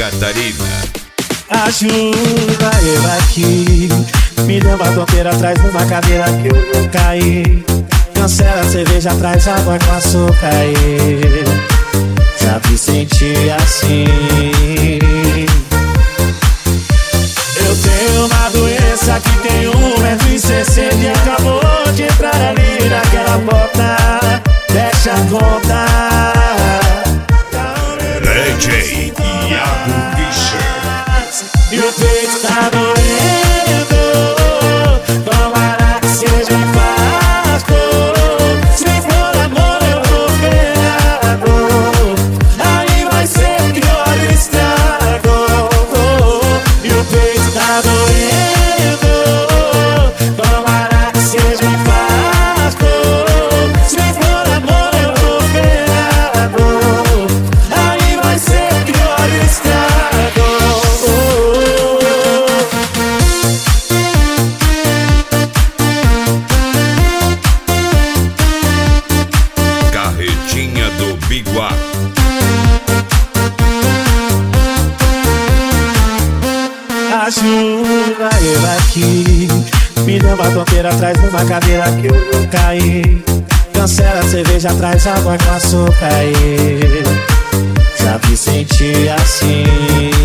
Catarina. Ajuda eu aqui, me deu uma tonteira atrás numa cadeira que eu vou cair. Cancela a cerveja, traz água com açúcar aí. Já me senti assim. Eu tenho uma doença que tem 1,60 m e acabou de entrar ali naquela porta. Deixa conta. DJ Iago Fischer. E o peito tá doendo. Tomara que seja fácil. Se for amor eu vou ferrado. Aí vai ser pior o estrago. E o peito tá doendo. Tomara que seja fácil. Se for amor eu vou ferrado. Aí vai ser pior o estrago. Carretinha do Biguá. Ajuda eu aqui, me deu uma tonteira atrás numa cadeira que eu vou cair. Cancela a cerveja, traz água com açúcar aí. Já me senti assim.